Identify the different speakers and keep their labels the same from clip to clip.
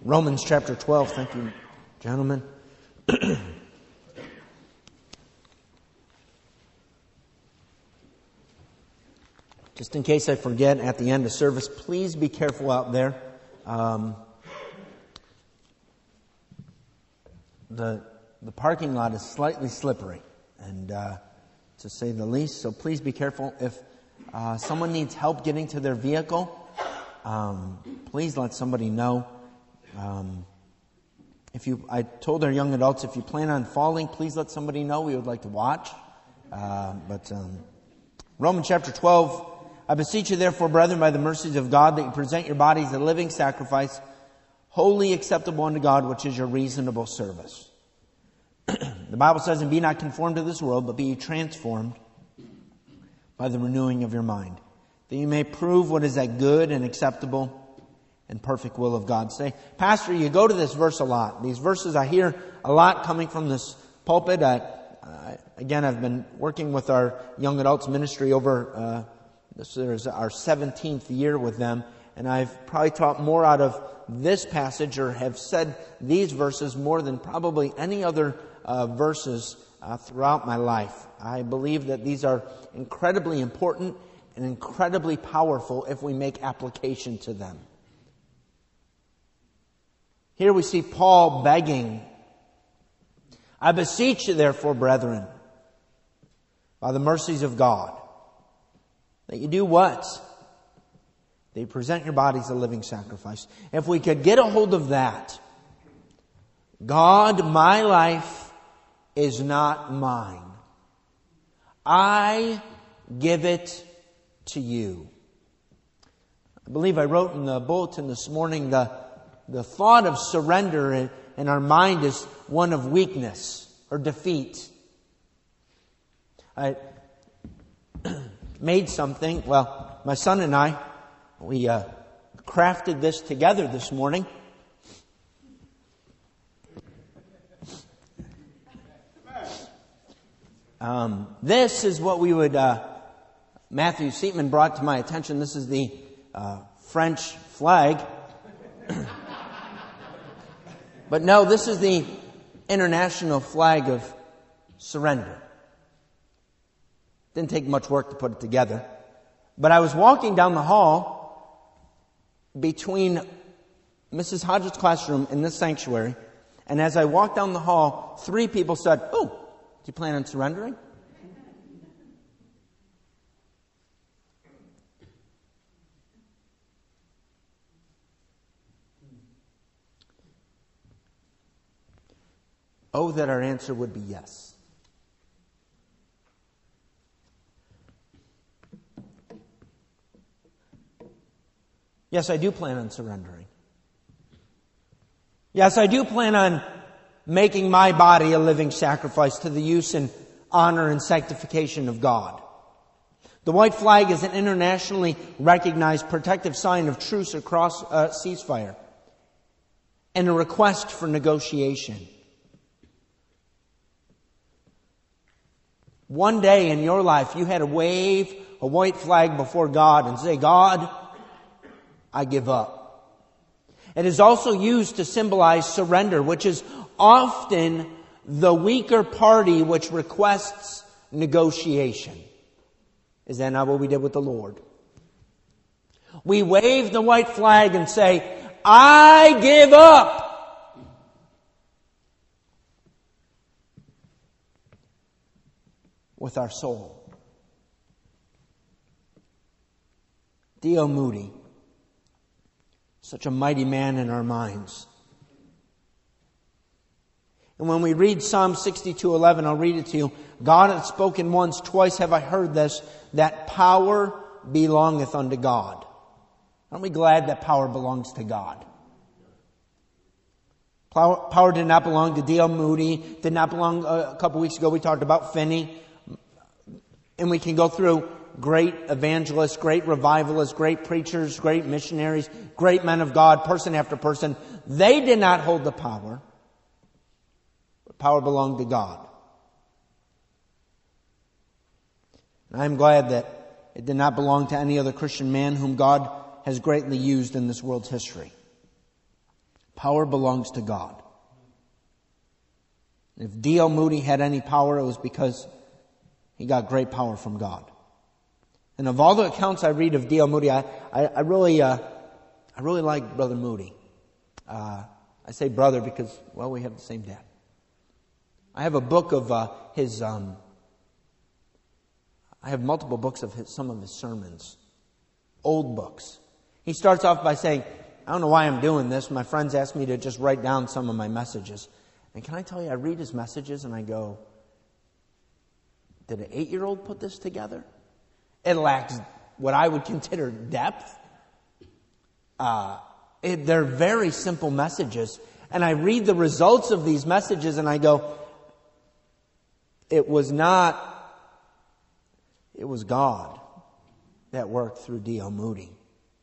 Speaker 1: Romans chapter 12. Thank you, gentlemen. Just in case I forget at the end of service, please be careful out there. The parking lot is slightly slippery, and to say the least. So please be careful. If someone needs help getting to their vehicle, please let somebody know. I told our young adults, if you plan on falling, please let somebody know. We would like to watch. Romans chapter 12. I beseech you, therefore, brethren, by the mercies of God, that you present your bodies a living sacrifice, wholly acceptable unto God, which is your reasonable service. The Bible says, and be not conformed to this world, but be ye transformed by the renewing of your mind, that you may prove what is that good and acceptable and perfect will of God. Say, Pastor, you go to this verse a lot. These verses I hear a lot coming from this pulpit. Again, I've been working with our young adults ministry over this is our 17th year with them, and I've probably taught more out of this passage or have said these verses more than probably any other verses throughout my life. I believe that these are incredibly important and incredibly powerful if we make application to them. Here we see Paul begging, I beseech you, therefore, brethren, by the mercies of God, that you do what? That you present your bodies a living sacrifice. If we could get a hold of that, God, my life is not mine. I give it to you. I believe I wrote in the bulletin this morning, the thought of surrender in our mind is one of weakness or defeat. I made something. Well, my son and I, we crafted this together this morning. This is what we would, Matthew Seatman brought to my attention. This is the French flag. But no, this is the international flag of surrender. Didn't take much work to put it together. But I was walking down the hall between Mrs. Hodges' classroom and this sanctuary. And as I walked down the hall, 3 people said, "Oh, do you plan on surrendering?" Oh, that our answer would be yes. Yes, I do plan on surrendering. Yes, I do plan on making my body a living sacrifice to the use and honor and sanctification of God. The white flag is an internationally recognized protective sign of truce across ceasefire and a request for negotiation. One day in your life, you had to wave a white flag before God and say, God, I give up. It is also used to symbolize surrender, which is often the weaker party which requests negotiation. Is that not what we did with the Lord? We wave the white flag and say, I give up. With our soul. D.L. Moody, such a mighty man in our minds. And when we read Psalm 62:11, I'll read it to you. God hath spoken once, twice have I heard this, that power belongeth unto God. Aren't we glad that power belongs to God? Power did not belong to D.L. Moody, did not belong, a couple weeks ago we talked about Finney. And we can go through great evangelists, great revivalists, great preachers, great missionaries, great men of God, person after person. They did not hold the power. But power belonged to God. And I'm glad that it did not belong to any other Christian man whom God has greatly used in this world's history. Power belongs to God. If D.L. Moody had any power, it was because he got great power from God. And of all the accounts I read of D.L. Moody, I really like Brother Moody. I say brother because, well, we have the same dad. I have a book of his. I have multiple books of some of his sermons, old books. He starts off by saying, I don't know why I'm doing this. My friends asked me to just write down some of my messages. And can I tell you, I read his messages and I go, did an 8-year-old put this together? It lacks what I would consider depth. They're very simple messages. And I read the results of these messages and I go, it was God that worked through D.L. Moody.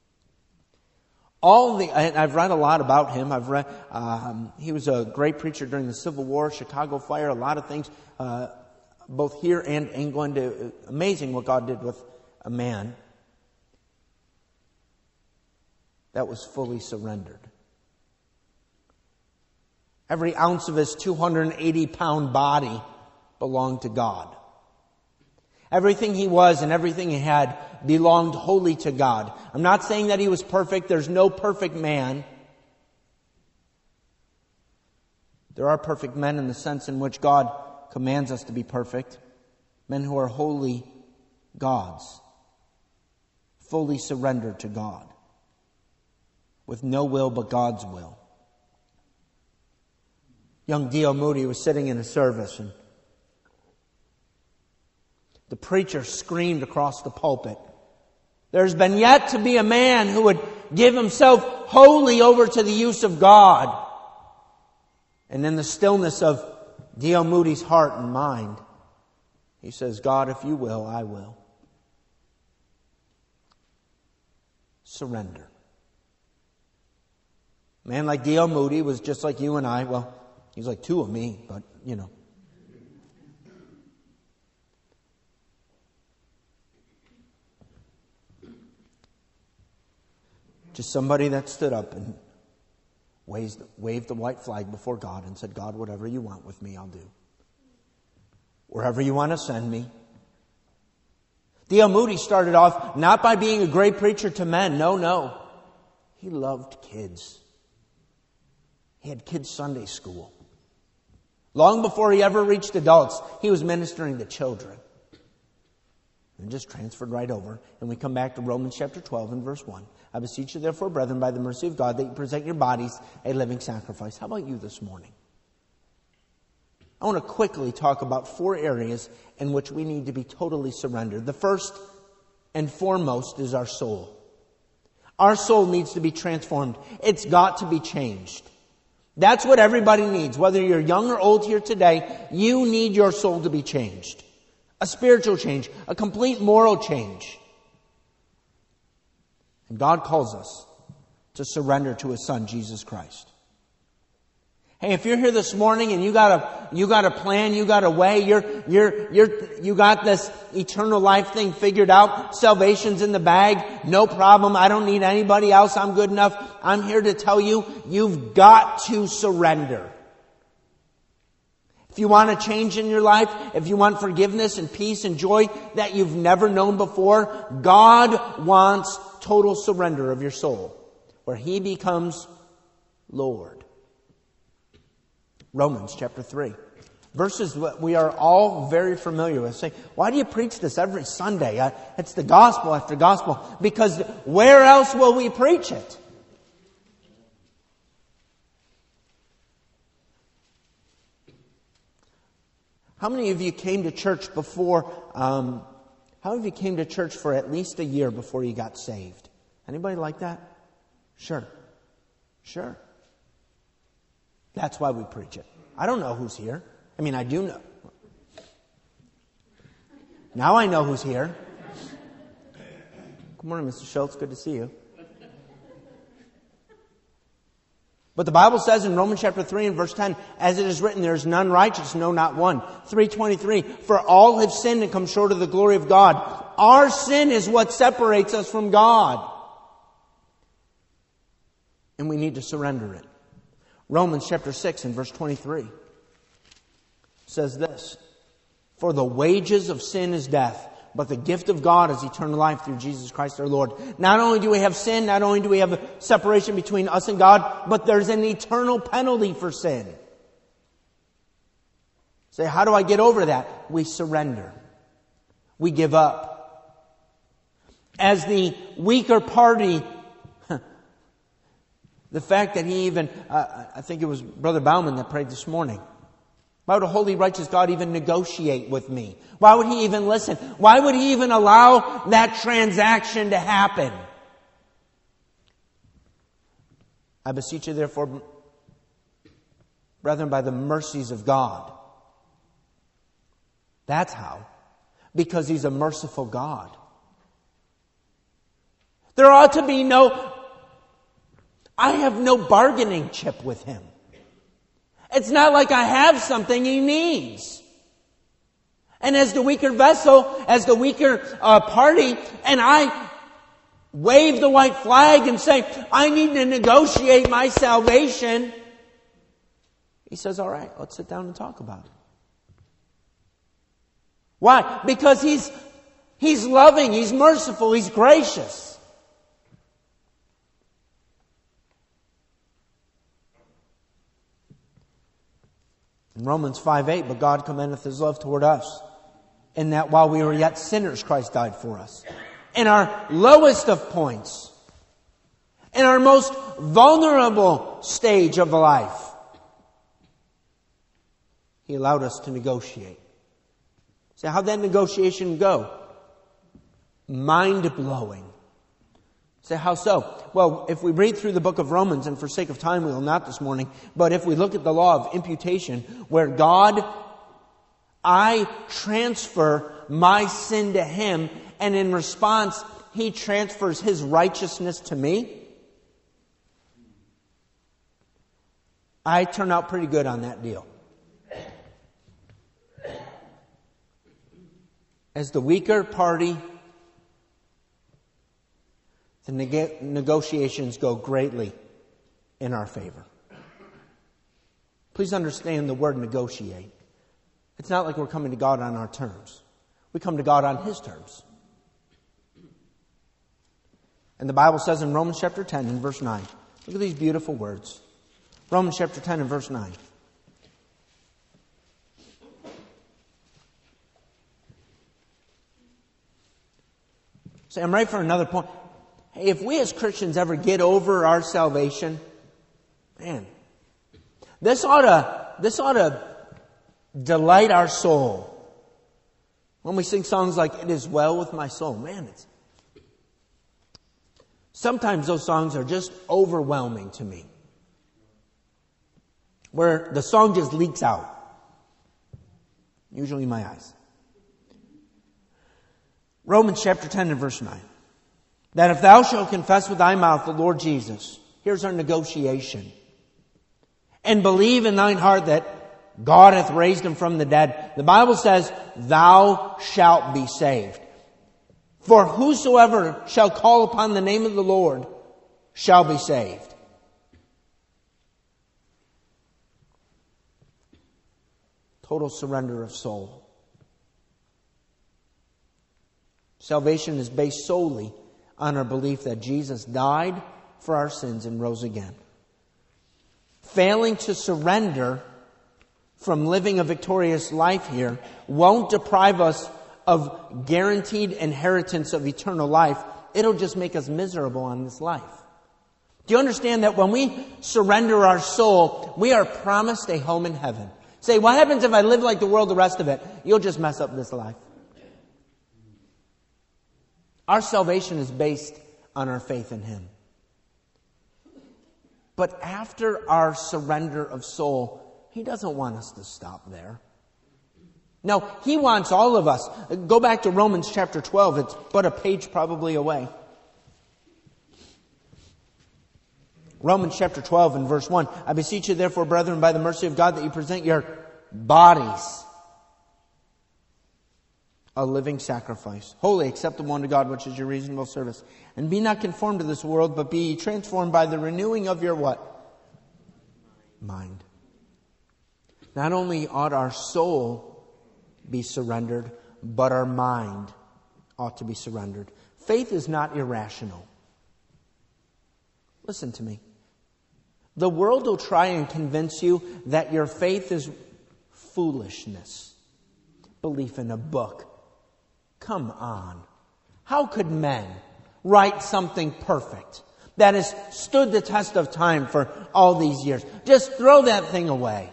Speaker 1: I've read a lot about him. He was a great preacher during the Civil War, Chicago Fire, a lot of things, both here and England. Amazing what God did with a man that was fully surrendered. Every ounce of his 280-pound body belonged to God. Everything he was and everything he had belonged wholly to God. I'm not saying that he was perfect. There's no perfect man. There are perfect men in the sense in which God commands us to be perfect. Men who are wholly God's. Fully surrendered to God. With no will but God's will. Young D.L. Moody was sitting in a service and the preacher screamed across the pulpit, there's been yet to be a man who would give himself wholly over to the use of God. And in the stillness of D.L. Moody's heart and mind, he says, God, if you will, I will. Surrender. A man like D.L. Moody was just like you and I. Well, he's like two of me, but you know. Just somebody that stood up and waved the white flag before God and said, God, whatever you want with me, I'll do. Wherever you want to send me. D.L. Moody started off not by being a great preacher to men. No. He loved kids. He had kids' Sunday school. Long before he ever reached adults, he was ministering to children. And just transferred right over. And we come back to Romans chapter 12 and verse 1. I beseech you therefore, brethren, by the mercy of God, that you present your bodies a living sacrifice. How about you this morning? I want to quickly talk about 4 areas in which we need to be totally surrendered. The first and foremost is our soul. Our soul needs to be transformed. It's got to be changed. That's what everybody needs. Whether you're young or old here today, you need your soul to be changed. A spiritual change, a complete moral change. And God calls us to surrender to His Son, Jesus Christ. Hey, if you're here this morning and you got a plan, you got a way, you got this eternal life thing figured out, salvation's in the bag, no problem, I don't need anybody else, I'm good enough. I'm here to tell you, you've got to surrender. If you want a change in your life, if you want forgiveness and peace and joy that you've never known before, God wants total surrender of your soul, where He becomes Lord. Romans chapter 3. Verses that we are all very familiar with. Say, why do you preach this every Sunday? It's the gospel after gospel. Because where else will we preach it? How many of you came to church before, how many of you came to church for at least a year before you got saved? Anybody like that? Sure. That's why we preach it. I don't know who's here. I mean, I do know. Now I know who's here. Good morning, Mr. Schultz. Good to see you. But the Bible says in Romans chapter 3 and verse 10, as it is written, there is none righteous, no, not one. 3:23, for all have sinned and come short of the glory of God. Our sin is what separates us from God. And we need to surrender it. Romans chapter 6 and verse 23 says this, "For the wages of sin is death, but the gift of God is eternal life through Jesus Christ our Lord." Not only do we have sin, not only do we have a separation between us and God, but there's an eternal penalty for sin. Say, how do I get over that? We surrender. We give up. As the weaker party, the fact that he even, I think it was Brother Bauman that prayed this morning. Why would a holy, righteous God even negotiate with me? Why would He even listen? Why would He even allow that transaction to happen? I beseech you, therefore, brethren, by the mercies of God. That's how. Because He's a merciful God. There ought to be I have no bargaining chip with Him. It's not like I have something He needs. And as the weaker vessel, as the weaker party, and I wave the white flag and say, I need to negotiate my salvation, He says, all right, let's sit down and talk about it. Why? Because He's loving, He's merciful, He's gracious. In Romans 5:8, but God commendeth His love toward us, in that while we were yet sinners, Christ died for us. In our lowest of points, in our most vulnerable stage of life, He allowed us to negotiate. So how'd that negotiation go? Mind-blowing. Say, how so? Well, if we read through the book of Romans, and for sake of time we will not this morning, but if we look at the law of imputation, where I transfer my sin to Him, and in response, He transfers His righteousness to me, I turn out pretty good on that deal. As the weaker party, the negotiations go greatly in our favor. Please understand the word negotiate. It's not like we're coming to God on our terms. We come to God on His terms. And the Bible says in Romans chapter 10 and verse 9. Look at these beautiful words. Romans chapter 10 and verse 9. So I'm ready for another point. Hey, if we as Christians ever get over our salvation, man, this ought to delight our soul. When we sing songs like "It Is Well With My Soul," man, sometimes those songs are just overwhelming to me. Where the song just leaks out. Usually my eyes. Romans chapter 10 and verse 9. That if thou shalt confess with thy mouth the Lord Jesus, here's our negotiation, and believe in thine heart that God hath raised Him from the dead, the Bible says, thou shalt be saved. For whosoever shall call upon the name of the Lord shall be saved. Total surrender of soul. Salvation is based solely on our belief that Jesus died for our sins and rose again. Failing to surrender from living a victorious life here won't deprive us of guaranteed inheritance of eternal life. It'll just make us miserable on this life. Do you understand that when we surrender our soul, we are promised a home in heaven? Say, what happens if I live like the world the rest of it? You'll just mess up this life. Our salvation is based on our faith in Him. But after our surrender of soul, He doesn't want us to stop there. No, He wants all of us. Go back to Romans chapter 12. It's but a page probably away. Romans chapter 12 and verse 1. I beseech you therefore, brethren, by the mercy of God, that you present your bodies a living sacrifice, holy, acceptable unto God, which is your reasonable service. And be not conformed to this world, but be transformed by the renewing of your what? mind. Not only ought our soul be surrendered, but our mind ought to be surrendered. Faith is not irrational. Listen to me. The world will try and convince you that your faith is foolishness. Belief in a book. Come on. How could men write something perfect that has stood the test of time for all these years? Just throw that thing away.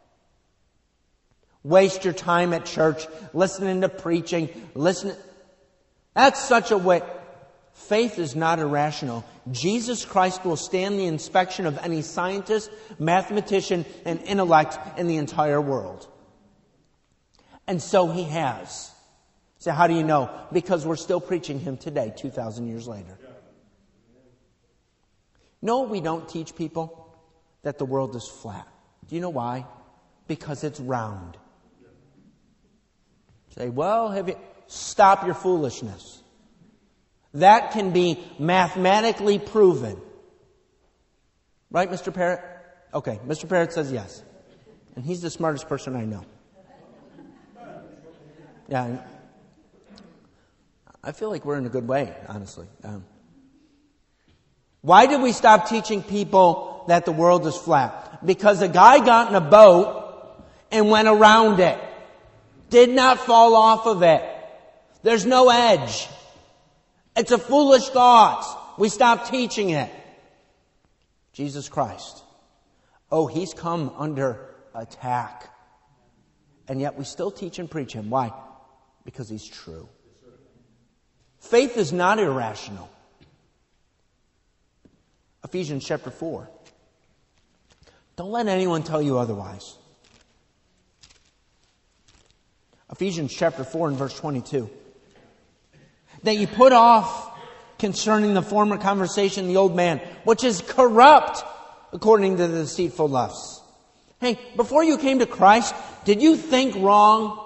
Speaker 1: Waste your time at church listening to preaching. That's such a way. Faith is not irrational. Jesus Christ will stand the inspection of any scientist, mathematician, and intellect in the entire world. And so He has. So how do you know? Because we're still preaching Him today, 2,000 years later. No, we don't teach people that the world is flat. Do you know why? Because it's round. Say, well, stop your foolishness. That can be mathematically proven. Right, Mr. Parrott? Okay, Mr. Parrott says yes. And he's the smartest person I know. Yeah, I feel like we're in a good way, honestly. Why did we stop teaching people that the world is flat? Because a guy got in a boat and went around it. Did not fall off of it. There's no edge. It's a foolish thought. We stopped teaching it. Jesus Christ. Oh, He's come under attack. And yet we still teach and preach Him. Why? Because He's true. Faith is not irrational. Ephesians chapter 4. Don't let anyone tell you otherwise. Ephesians chapter 4 and verse 22. That you put off concerning the former conversation the old man, which is corrupt according to the deceitful lusts. Hey, before you came to Christ, did you think wrong?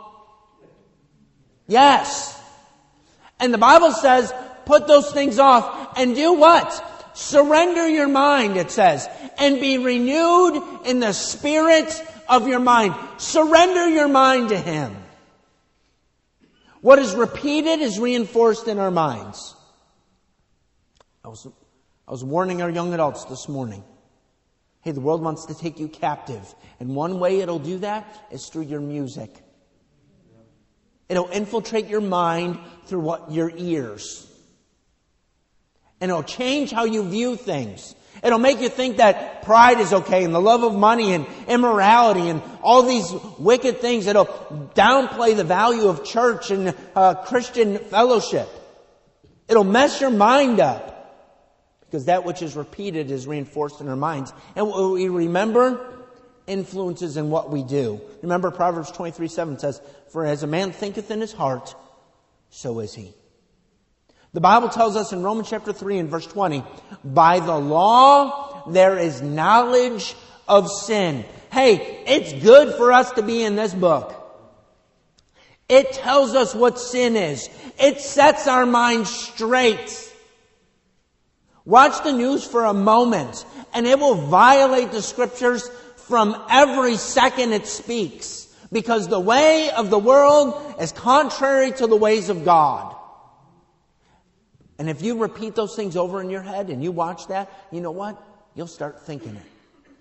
Speaker 1: Yes. And the Bible says, put those things off and do what? Surrender your mind, it says, and be renewed in the spirit of your mind. Surrender your mind to Him. What is repeated is reinforced in our minds. I was warning our young adults this morning. Hey, the world wants to take you captive. And one way it'll do that is through your music. It'll infiltrate your mind through your ears. And it'll change how you view things. It'll make you think that pride is okay and the love of money and immorality and all these wicked things. It'll downplay the value of church and Christian fellowship. It'll mess your mind up. Because that which is repeated is reinforced in our minds. And what we remember influences in what we do. Remember Proverbs 23:7 says, "For as a man thinketh in his heart, so is he." The Bible tells us in Romans chapter 3 and verse 20, by the law there is knowledge of sin. Hey, it's good for us to be in this book. It tells us what sin is. It sets our minds straight. Watch the news for a moment, and it will violate the Scriptures from every second it speaks. Because the way of the world is contrary to the ways of God. And if you repeat those things over in your head and you watch that, you know what? You'll start thinking it.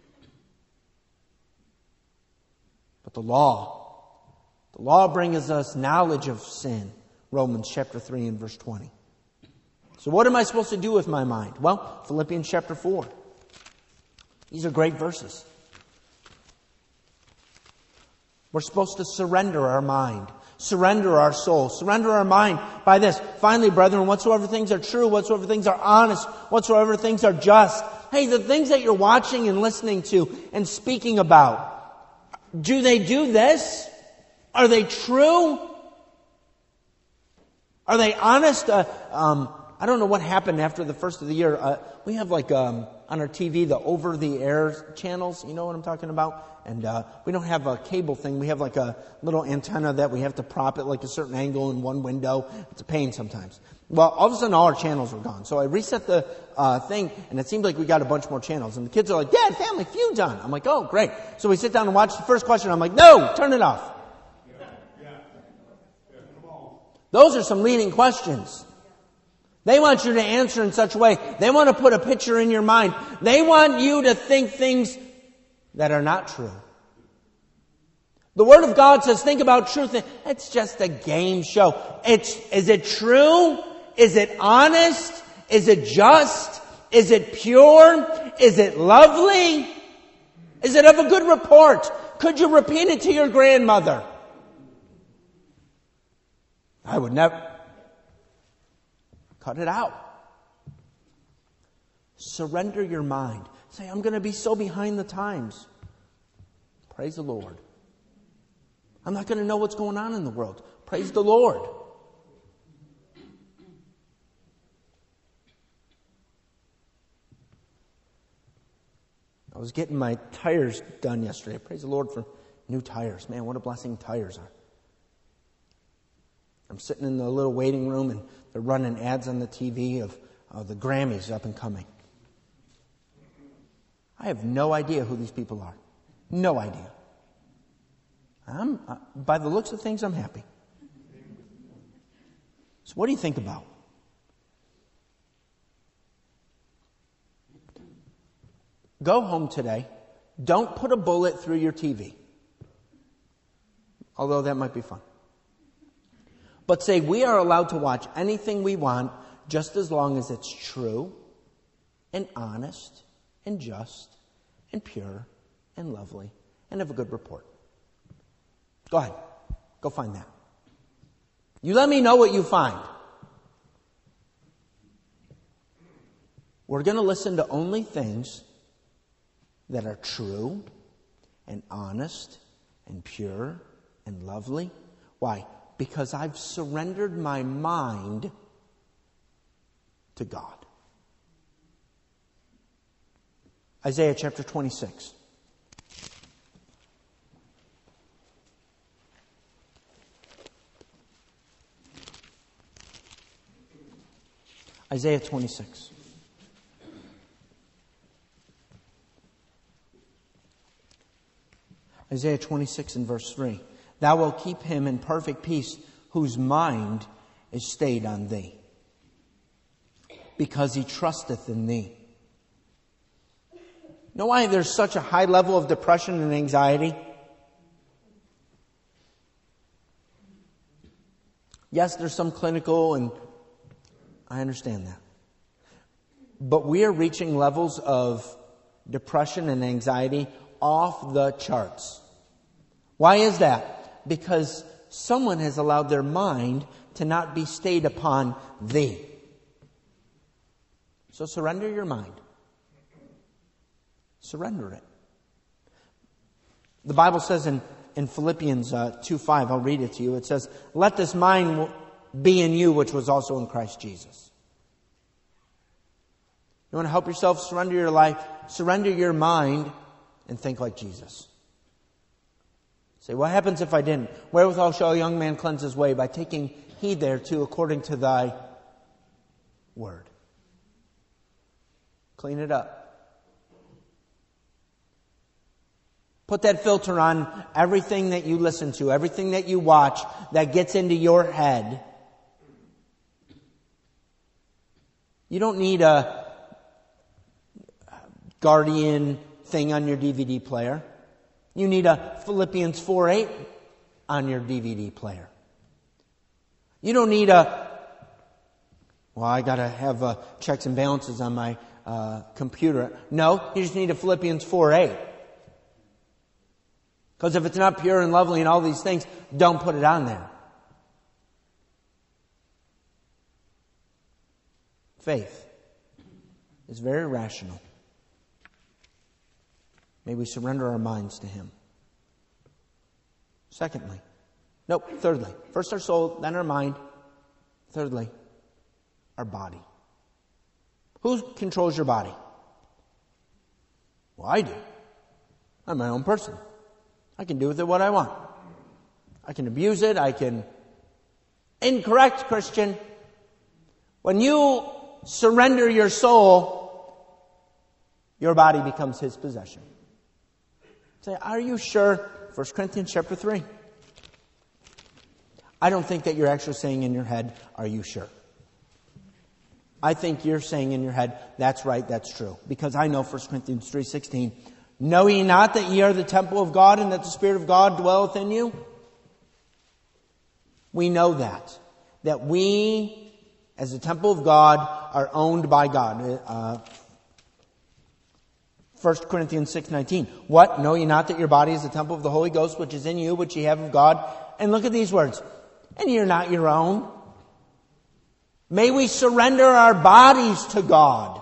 Speaker 1: But the law brings us knowledge of sin. Romans chapter 3 and verse 20. So what am I supposed to do with my mind? Well, Philippians chapter 4. These are great verses. We're supposed to surrender our mind. Surrender our soul. Surrender our mind by this. Finally, brethren, whatsoever things are true, whatsoever things are honest, whatsoever things are just. Hey, the things that you're watching and listening to and speaking about, do they do this? Are they true? Are they honest? I don't know what happened after the first of the year. We have on our TV, the over-the-air channels. You know what I'm talking about? And we don't have a cable thing. We have a little antenna that we have to prop it a certain angle in one window. It's a pain sometimes. Well, all of a sudden, all our channels were gone. So I reset the thing, and it seemed like we got a bunch more channels. And the kids are like, Dad, Family Feud's on. I'm like, oh, great. So we sit down and watch the first question. I'm like, no, turn it off. Those are some leading questions. They want you to answer in such a way. They want to put a picture in your mind. They want you to think things that are not true. The Word of God says, think about truth. It's just a game show. Is it true? Is it honest? Is it just? Is it pure? Is it lovely? Is it of a good report? Could you repeat it to your grandmother? I would never. Cut it out. Surrender your mind. Say, I'm going to be so behind the times. Praise the Lord. I'm not going to know what's going on in the world. Praise the Lord. I was getting my tires done yesterday. Praise the Lord for new tires. Man, what a blessing tires are. I'm sitting in the little waiting room and they're running ads on the TV of the Grammys up and coming. I have no idea who these people are. No idea. By the looks of things, I'm happy. So what do you think about? Go home today. Don't put a bullet through your TV. Although that might be fun. But say we are allowed to watch anything we want just as long as it's true and honest and just and pure and lovely and of a good report. Go ahead. Go find that. You let me know what you find. We're going to listen to only things that are true and honest and pure and lovely. Why? Because I've surrendered my mind to God. Isaiah chapter 26. Isaiah 26. Isaiah 26 and verse 3. Thou wilt keep him in perfect peace whose mind is stayed on thee, because he trusteth in thee. You know why there's such a high level of depression and anxiety? Yes, there's some clinical, and I understand that. But we are reaching levels of depression and anxiety off the charts. Why is that? Because someone has allowed their mind to not be stayed upon thee. So surrender your mind. Surrender it. The Bible says in Philippians 2:5, I'll read it to you. It says, let this mind be in you, which was also in Christ Jesus. You want to help yourself surrender your life, surrender your mind, and think like Jesus. Say, what happens if I didn't? Wherewithal shall a young man cleanse his way? By taking heed thereto according to thy word. Clean it up. Put that filter on everything that you listen to, everything that you watch that gets into your head. You don't need a Guardian thing on your DVD player. You need a Philippians 4:8 on your DVD player. You don't need I got to have checks and balances on my computer. No, you just need a Philippians 4:8. Because if it's not pure and lovely and all these things, don't put it on there. Faith is very rational. May we surrender our minds to Him. Thirdly. First our soul, then our mind. Thirdly, our body. Who controls your body? Well, I do. I'm my own person. I can do with it what I want. I can abuse it. I can... Incorrect, Christian. When you surrender your soul, your body becomes His possession. Say, are you sure? 1 Corinthians chapter 3. I don't think that you're actually saying in your head, are you sure? I think you're saying in your head, that's right, that's true. Because I know 1 Corinthians 3:16, know ye not that ye are the temple of God and that the Spirit of God dwelleth in you? We know that we, as the temple of God, are owned by God. 1 Corinthians 6:19. What? Know ye not that your body is the temple of the Holy Ghost, which is in you, which ye have of God? And look at these words. And you're not your own. May we surrender our bodies to God.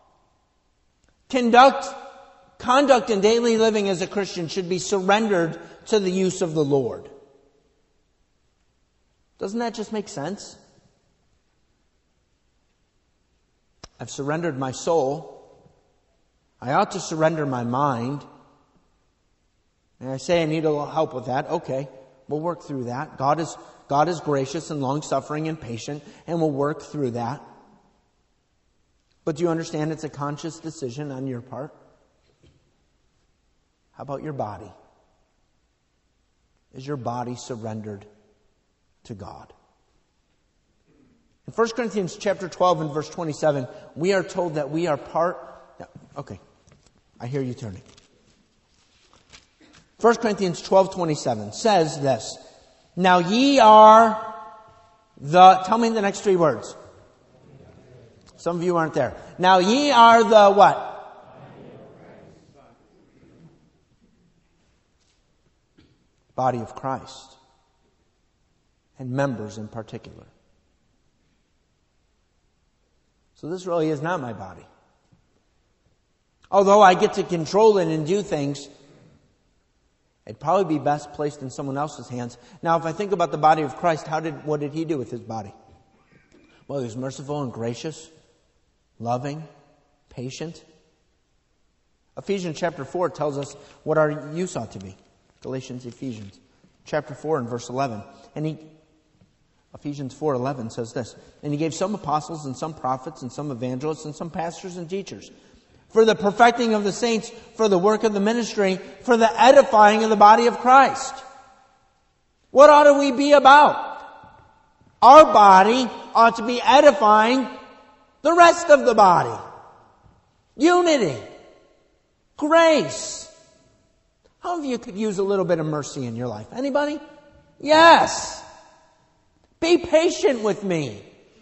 Speaker 1: Conduct in daily living as a Christian should be surrendered to the use of the Lord. Doesn't that just make sense? I've surrendered my soul. I ought to surrender my mind. And I say I need a little help with that. Okay, we'll work through that. God is gracious and long-suffering and patient, and we'll work through that. But do you understand it's a conscious decision on your part? How about your body? Is your body surrendered to God? In 1 Corinthians chapter 12 and verse 27, we are told that we are part... Okay, I hear you turning. 1 Corinthians 12:27 says this, now ye are the... Tell me the next three words. Some of you aren't there. Now ye are the what? Body of Christ. And members in particular. So this really is not my body. Although I get to control it and do things, it'd probably be best placed in someone else's hands. Now, if I think about the body of Christ, what did He do with His body? Well, He was merciful and gracious, loving, patient. Ephesians chapter 4 tells us what our use ought to be. Galatians, Ephesians chapter 4 and verse 11. Ephesians 4:11 says this, and He gave some apostles and some prophets and some evangelists and some pastors and teachers for the perfecting of the saints, for the work of the ministry, for the edifying of the body of Christ. What ought we be about? Our body ought to be edifying the rest of the body. Unity. Grace. How many of you could use a little bit of mercy in your life? Anybody? Yes. Be patient with me.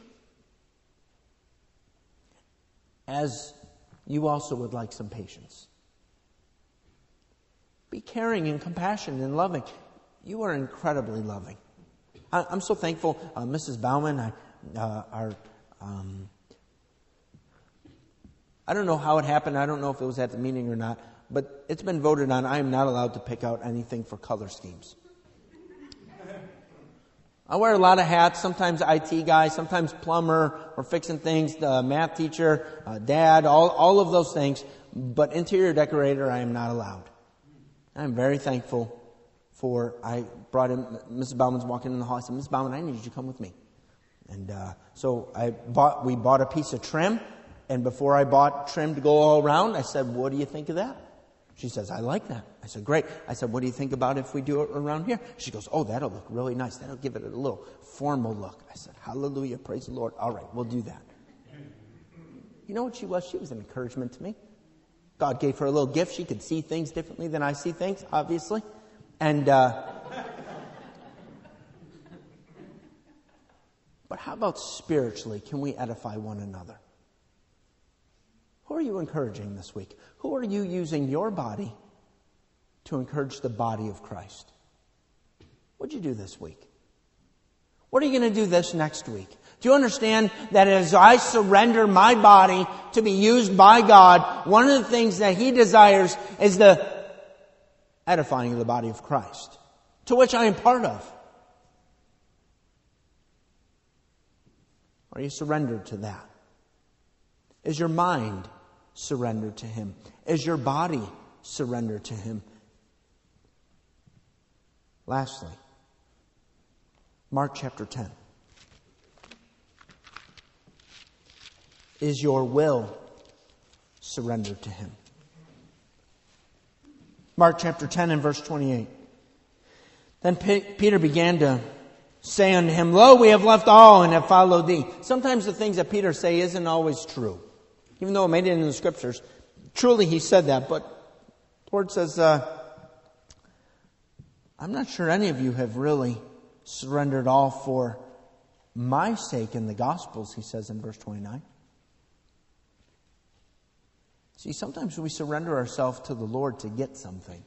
Speaker 1: As you also would like some patience. Be caring and compassionate and loving. You are incredibly loving. I'm so thankful. Mrs. Bauman, I don't know how it happened. I don't know if it was at the meeting or not. But it's been voted on. I am not allowed to pick out anything for color schemes. I wear a lot of hats, sometimes IT guy, sometimes plumber, or fixing things, the math teacher, dad, all of those things. But interior decorator, I am not allowed. I'm very thankful I brought in, Mrs. Bauman's walking in the hall. I said, Mrs. Bauman, I need you to come with me. And so we bought a piece of trim. And before I bought trim to go all around, I said, what do you think of that? She says, I like that. I said, great. I said, what do you think about if we do it around here? She goes, oh, that'll look really nice. That'll give it a little formal look. I said, hallelujah, praise the Lord. All right, we'll do that. You know what she was? She was an encouragement to me. God gave her a little gift. She could see things differently than I see things, obviously. And, but how about spiritually? Can we edify one another? Who are you encouraging this week? Who are you using your body to encourage the body of Christ? What'd you do this week? What are you going to do this next week? Do you understand that as I surrender my body to be used by God, one of the things that He desires is the edifying of the body of Christ, to which I am part of? Are you surrendered to that? Is your mind surrendered to Him? Is your body surrendered to Him? Lastly, Mark chapter 10. Is your will surrendered to Him? Mark chapter 10 and verse 28. Then Peter began to say unto him, Lo, we have left all and have followed thee. Sometimes the things that Peter say isn't always true. Even though it made it in the Scriptures. Truly he said that, but the Lord says, I'm not sure any of you have really surrendered all for my sake in the Gospels, he says in verse 29. See, sometimes we surrender ourselves to the Lord to get something.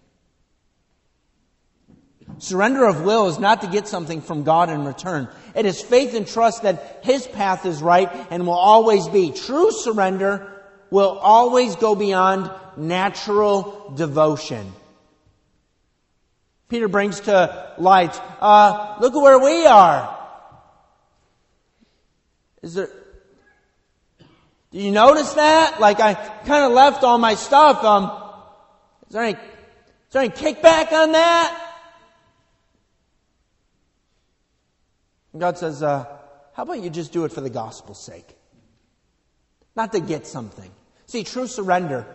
Speaker 1: Surrender of will is not to get something from God in return. It is faith and trust that His path is right and will always be. True surrender will always go beyond natural devotion. Peter brings to light, look at where we are. Do you notice that? Like I kind of left all my stuff. Is there any kickback on that? And God says, how about you just do it for the gospel's sake? Not to get something. See, true surrender.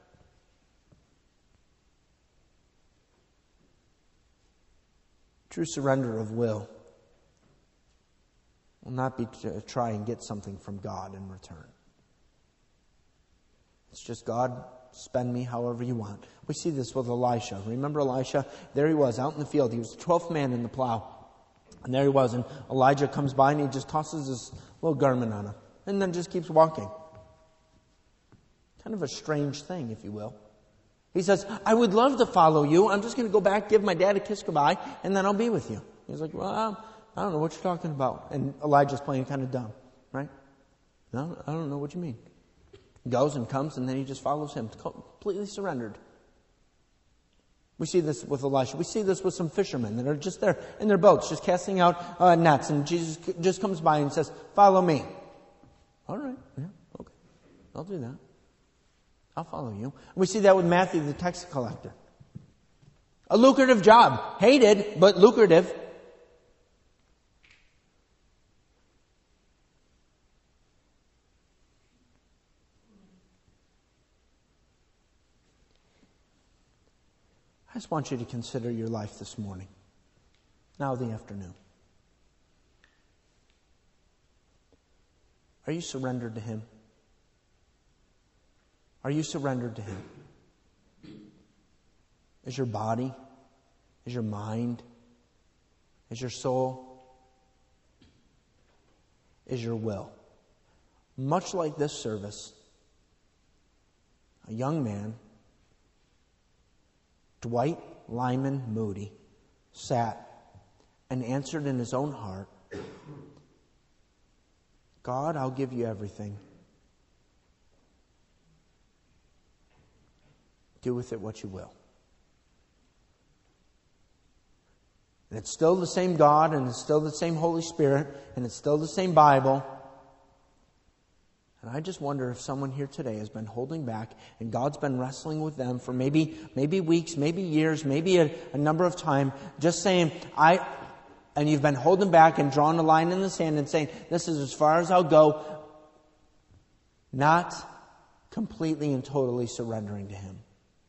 Speaker 1: True surrender of will not be to try and get something from God in return. It's just, God, spend me however you want. We see this with Elisha. Remember Elisha? There he was out in the field. He was the 12th man in the plow. And there he was. And Elijah comes by and he just tosses his little garment on him. And then just keeps walking. Kind of a strange thing, if you will. He says, I would love to follow you. I'm just going to go back, give my dad a kiss goodbye, and then I'll be with you. He's like, well, I don't know what you're talking about. And Elijah's playing kind of dumb, right? No, I don't know what you mean. He goes and comes, and then he just follows him, completely surrendered. We see this with Elisha. We see this with some fishermen that are just there in their boats, just casting out nets. And Jesus just comes by and says, follow me. All right, yeah, okay. I'll do that. I'll follow you. And we see that with Matthew, the tax collector. A lucrative job. Hated, but lucrative. I just want you to consider your life this morning. Now the afternoon. Are you surrendered to Him? Are you surrendered to Him? Is your body? Is your mind? Is your soul? Is your will? Much like this service, a young man, Dwight Lyman Moody, sat and answered in his own heart, God, I'll give you everything. Do with it what you will. And it's still the same God, and it's still the same Holy Spirit, and it's still the same Bible. And I just wonder if someone here today has been holding back, and God's been wrestling with them for maybe weeks, maybe years, maybe a number of time, just saying, and you've been holding back and drawing a line in the sand and saying, this is as far as I'll go. Not completely and totally surrendering to Him.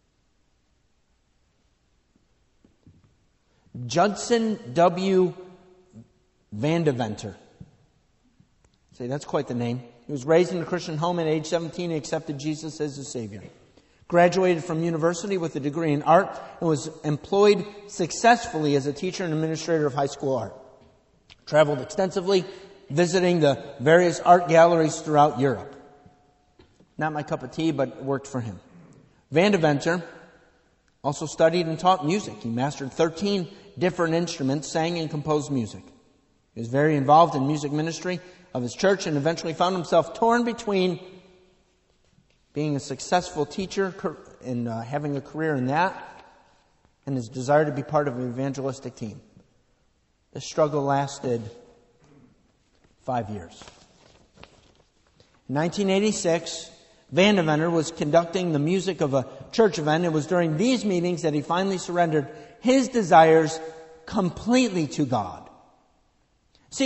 Speaker 1: Judson W. Vandeventer. See, that's quite the name. He was raised in a Christian home at age 17 and accepted Jesus as his Savior. Graduated from university with a degree in art and was employed successfully as a teacher and administrator of high school art. Traveled extensively, visiting the various art galleries throughout Europe. Not my cup of tea, but worked for him. Vandeventer also studied and taught music. He mastered 13 different instruments, sang and composed music. He was very involved in music ministry of his church and eventually found himself torn between being a successful teacher and having a career in that and his desire to be part of an evangelistic team. This struggle lasted 5 years. In In 1986, Vandeventer was conducting the music of a church event. It was during these meetings that he finally surrendered his desires completely to God. See,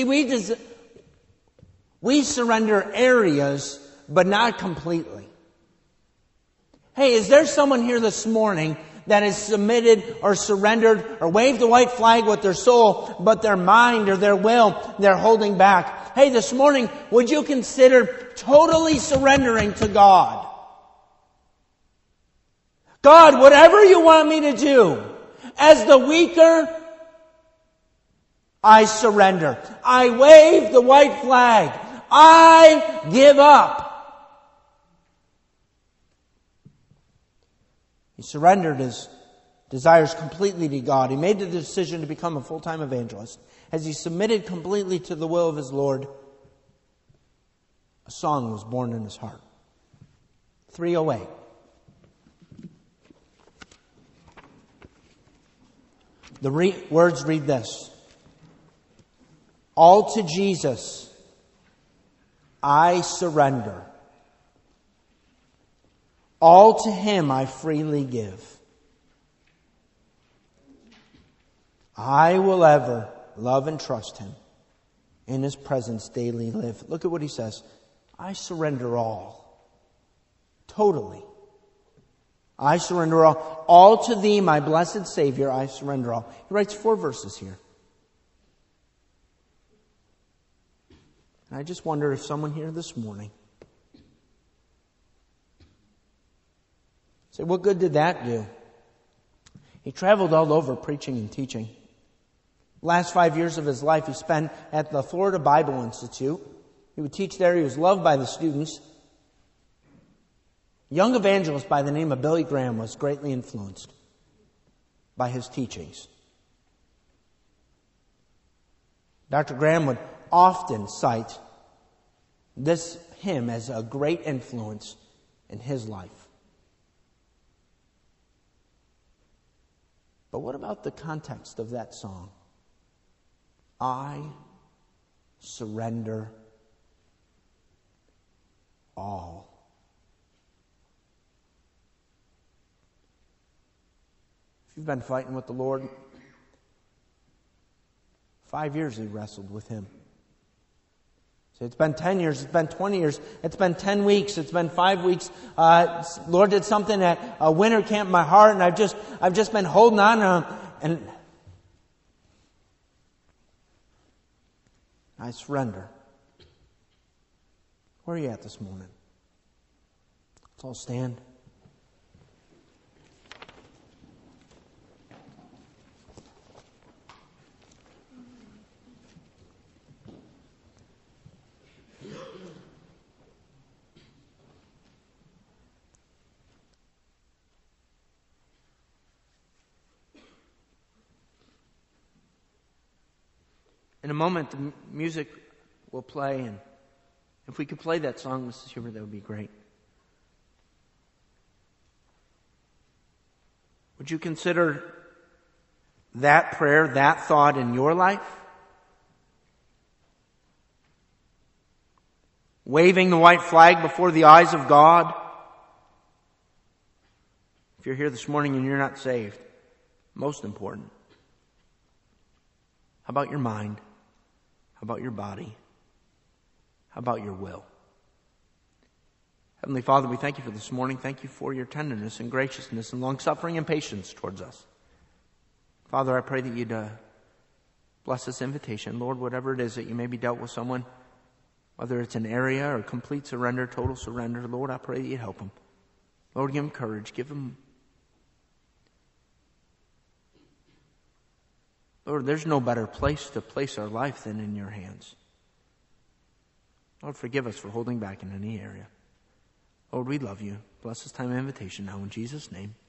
Speaker 1: we surrender areas, but not completely. Hey, is there someone here this morning that has submitted or surrendered or waved the white flag with their soul, but their mind or their will, they're holding back? Hey, this morning, would you consider totally surrendering to God? God, whatever you want me to do, as the weaker, I surrender. I wave the white flag. I give up. He surrendered his desires completely to God. He made the decision to become a full-time evangelist. As he submitted completely to the will of his Lord, a song was born in his heart. 308. The words read this: all to Jesus I surrender. All to Him I freely give. I will ever love and trust Him. In His presence daily live. Look at what he says. I surrender all. Totally. I surrender all. All to Thee, my blessed Savior, I surrender all. He writes 4 verses here. And I just wonder if someone here this morning say, what good did that do? He traveled all over preaching and teaching. Last 5 years of his life he spent at the Florida Bible Institute. He would teach there. He was loved by the students. A young evangelist by the name of Billy Graham was greatly influenced by his teachings. Dr. Graham would often cite this hymn as a great influence in his life. But what about the context of that song? I surrender all. If you've been fighting with the Lord, 5 years he wrestled with Him. So it's been 10 years, it's been 20 years, it's been 10 weeks, it's been 5 weeks. Lord did something at a winter camp in my heart, and I've just been holding on, and I surrender. Where are you at this morning? Let's all stand. In a moment, the music will play, and if we could play that song, Mrs. Huber, that would be great. Would you consider that prayer, that thought in your life? Waving the white flag before the eyes of God? If you're here this morning and you're not saved, most important, how about your mind? How about your body? How about your will? Heavenly Father, we thank You for this morning. Thank You for Your tenderness and graciousness and long-suffering and patience towards us. Father, I pray that You'd bless this invitation. Lord, whatever it is that You may be dealt with someone, whether it's an area or complete surrender, total surrender, Lord, I pray that You'd help them. Lord, give them courage. Give them... Lord, there's no better place to place our life than in Your hands. Lord, forgive us for holding back in any area. Lord, we love You. Bless this time of invitation now in Jesus' name.